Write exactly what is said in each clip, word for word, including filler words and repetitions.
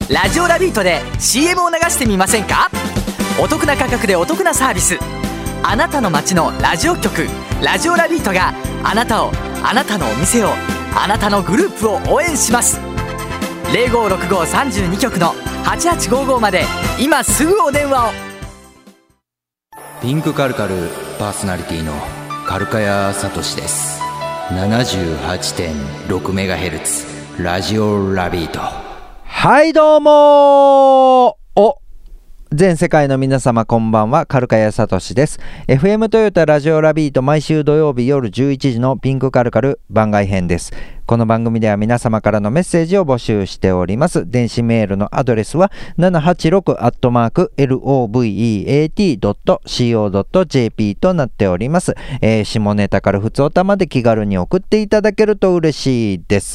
ラジオラビートで シーエム を流してみませんか？お得な価格でお得なサービス。あなたの街のラジオ局ラジオラビートがあなたを、あなたのお店を、あなたのグループを応援します。 ゼロごろくご さんじゅうに 局のはちはちごごまで今すぐお電話を。 ピンクカルカルパーソナリティのカルカヤサトシです。 ななじゅうはちてんろくメガヘルツ ラジオラビート。 はいどうもお全世界の皆様こんばんは、カルカヤサトシです。 エフエム トヨタラジオラビート、毎週土曜日夜じゅういちじのピンクカルカル番外編です。この番組では皆様からのメッセージを募集しております。電子メールのアドレスは ななはちろく アットマーク エルオーブイイーエーティー ドット シーオー ドット ジェーピー となっております。えー、下ネタからふつおたまで気軽に送っていただけると嬉しいです。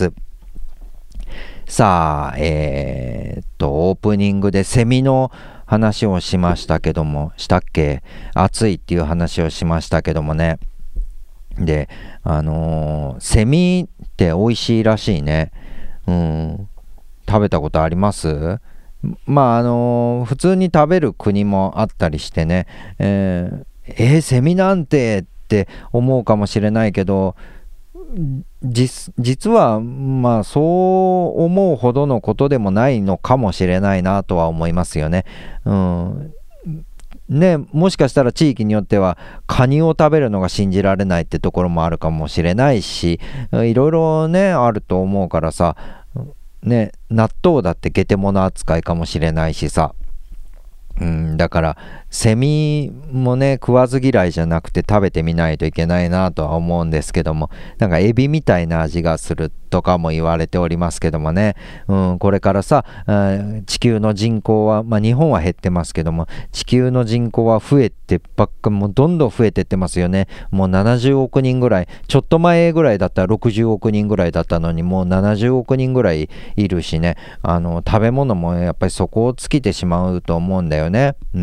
さあ、えー、っとオープニングでセミの話をしましたけども、したっけ？暑いっていう話をしましたけどもね。で、あのー、セミって美味しいらしいね。うん。食べたことあります？まあ、あのー、普通に食べる国もあったりしてね。えー、えー、セミなんてって思うかもしれないけど、実, 実はまあそう思うほどのことでもないのかもしれないなとは思いますよね。うんね、もしかしたら地域によってはカニを食べるのが信じられないってところもあるかもしれないし、いろいろねあると思うからさ、ね、納豆だってゲテモノ扱いかもしれないしさ、うん、だからセミもね食わず嫌いじゃなくて食べてみないといけないなとは思うんですけども、なんかエビみたいな味がするとかも言われておりますけどもね、うん、これからさ、地球の人口は、まあ、日本は減ってますけども、地球の人口は増えてばっか、もうどんどん増えてってますよね。もうななじゅうおくにんぐらい、ちょっと前ぐらいだったらろくじゅうおくにんぐらいだったのに、もうななじゅうおくにんぐらいいるしね、あの食べ物もやっぱり底を尽きてしまうと思うんだよね。うん、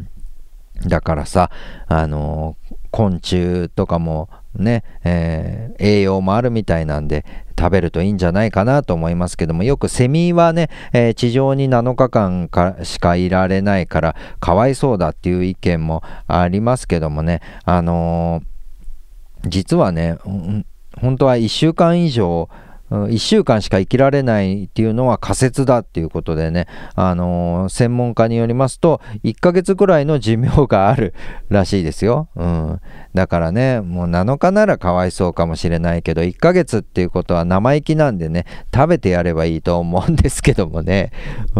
だからさ、あの昆虫とかもね、えー、栄養もあるみたいなんで食べるといいんじゃないかなと思いますけども、よくセミはね、えー、地上になのかかんかしかいられないからかわいそうだっていう意見もありますけどもね、あのー、実はね、うん、本当はいっしゅうかん以上いっしゅうかんしか生きられないっていうのは仮説だっていうことでね、あのー、専門家によりますといっかげつくらいの寿命があるらしいですよ。うん、だからね、もうなのかならかわいそうかもしれないけど、いっかげつっていうことは生意気なんでね、食べてやればいいと思うんですけどもね、うん、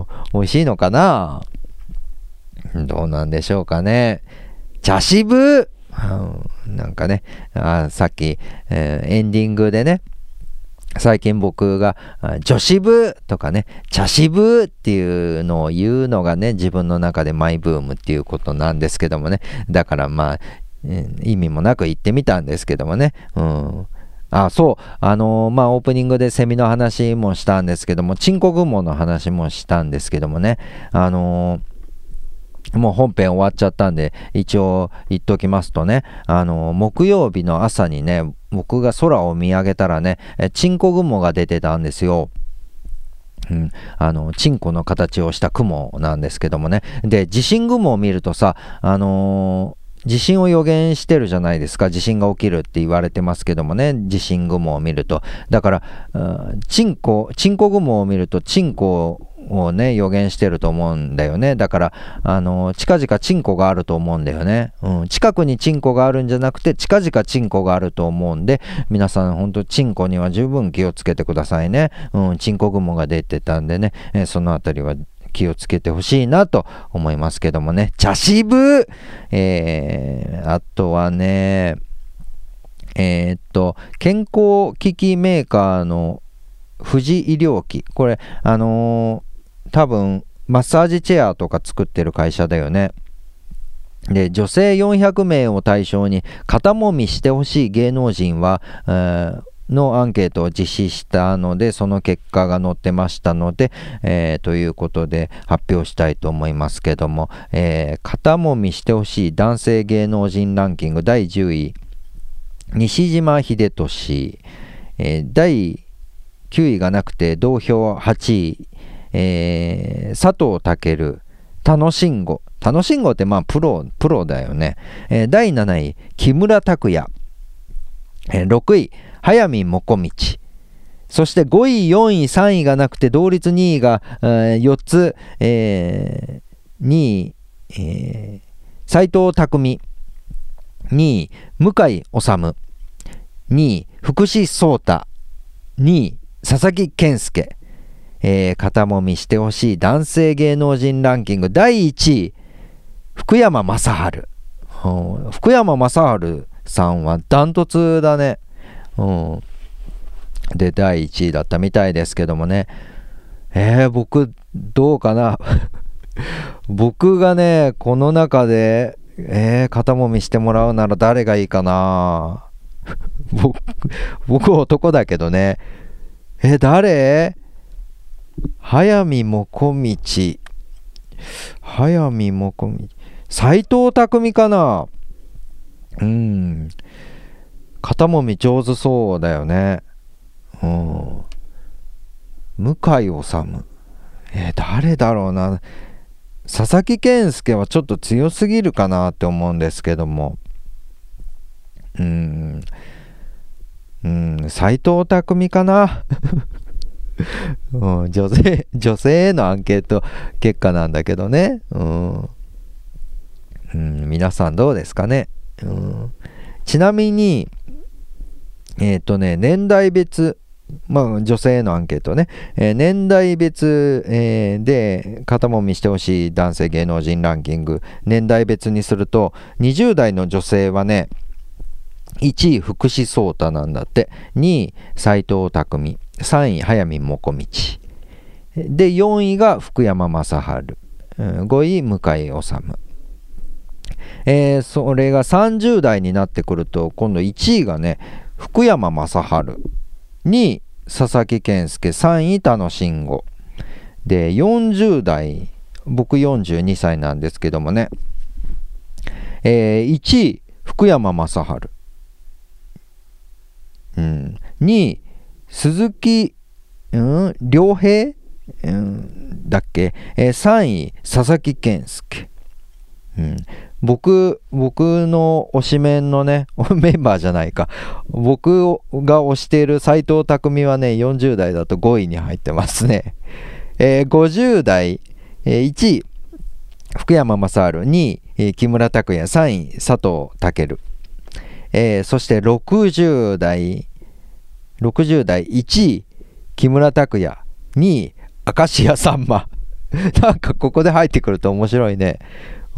美味しいのかな、どうなんでしょうかね。茶渋、うん、なんかね、あさっき、えー、エンディングでね、最近僕が女子部とかね、茶渋っていうのを言うのがね、自分の中でマイブームっていうことなんですけどもね、だからまあ意味もなく言ってみたんですけどもね、うん、あ、そう、あのー、まあオープニングでセミの話もしたんですけども、チンコ雲の話もしたんですけどもね、あのーもう本編終わっちゃったんで一応言っときますとね、あの木曜日の朝にね、僕が空を見上げたらね、チンコ雲が出てたんですよ。うん、あのチンコの形をした雲なんですけどもね。で、地震雲を見るとさ、あのー地震を予言してるじゃないですか。地震が起きるって言われてますけどもね、地震雲を見ると。だから、チンコ、チンコ雲を見るとチンコをね、予言してると思うんだよね。だから、あの、近々チンコがあると思うんだよね。うん、近くにチンコがあるんじゃなくて、近々チンコがあると思うんで、皆さん本当チンコには十分気をつけてくださいね。うん、チンコ雲が出てたんでね、えー、そのあたりは気をつけてほしいなと思いますけどもね。茶渋、えー、あとはね、えー、っと健康機器メーカーの富士医療機、これあのー、多分マッサージチェアとか作ってる会社だよね。で、女性よんひゃくめいを対象に肩もみしてほしい芸能人は、えーのアンケートを実施したので、その結果が載ってましたので、えー、ということで発表したいと思いますけども、えー、肩もみしてほしい男性芸能人ランキングだいじゅうい、西島秀俊、えー、だいきゅういがなくて同票はちい、 えー、佐藤健、楽しんご。楽しんごってまあプロ、プロだよね。えー、だいなない、木村拓哉。えー、ろくい、速水もこみち。そしてごい、よんい、さんいがなくて同率にいが、えー、よっつ、えー、にい、えー、斎藤工、にい、向井治、にい、福士蒼太、にい、佐々木健介、えー、肩もみしてほしい男性芸能人ランキングだいいちい、福山雅治。うん、福山雅治さんはダントツだね。うん、でだいいちいだったみたいですけどもね。えー、僕どうかな僕がねこの中で、えー、肩もみしてもらうなら誰がいいかな僕, 僕男だけどね。え誰？速水もこみち、速水もこみち、斎藤工かな。うん、肩もみ上手そうだよね。うん、向井治、え誰だろうな。佐々木健介はちょっと強すぎるかなって思うんですけども、うーん、うーん、斎藤工かな、うん、女性、女性へのアンケート結果なんだけどね、うん、うん、皆さんどうですかね、うん、ちなみに、えっとね、年代別、まあ、女性へのアンケートね、えー、年代別、えー、で肩もみしてほしい男性芸能人ランキング、年代別にするとにじゅうだいの女性はね、いちい福士蒼太なんだって、にい斎藤工、さんい速水もこみちで、よんいが福山雅治、ごい向井治、えー、それがさんじゅうだいになってくると今度いちいがね福山雅治、にい佐々木健介、さんい楽しんごで、よんじゅうだい、僕よんじゅうにさいなんですけどもね、えー、いちい福山雅治、うん、にい鈴木、うん、亮平、うん、だっけ、えー、さんい佐々木健介、うん、僕僕の推しメンのねメンバーじゃないか、僕が推している斎藤工はねよんじゅうだいだとごいに入ってますね。えー、ごじゅうだい、えー、いちい福山雅治、にい、えー、木村拓哉、さんい佐藤健、えー、そしてろくじゅうだいろくじゅうだいいちい木村拓哉、にい明石家さんまなんかここで入ってくると面白いね。うん、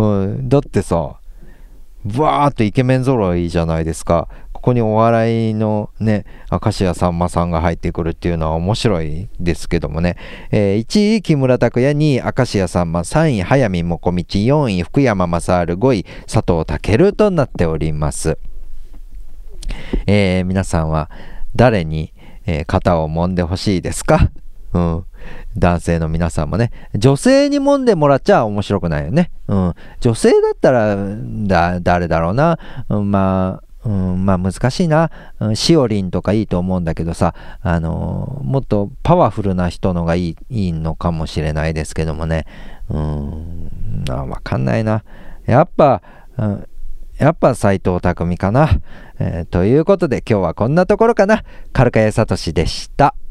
だってさ、バーっとイケメン揃いじゃないですか。ここにお笑いのね明石家さんまさんが入ってくるっていうのは面白いですけどもね、えー、いちい木村拓哉、にい明石家さんま、さんい速水もこみち、よんい福山雅治、ごい佐藤健となっております。えー、皆さんは誰に、えー、肩を揉んでほしいですか？うん、男性の皆さんもね、女性に揉んでもらっちゃ面白くないよね。うん、女性だったらだ誰だろうな、うん、まあ、うん、まあ難しいな、うん、しおりんとかいいと思うんだけどさ、あのー、もっとパワフルな人のがいい、いいのかもしれないですけどもね、うん、わかんないな。やっぱ、うんやっぱ斎藤工かな、えー、ということで今日はこんなところかな。軽香屋聡でした。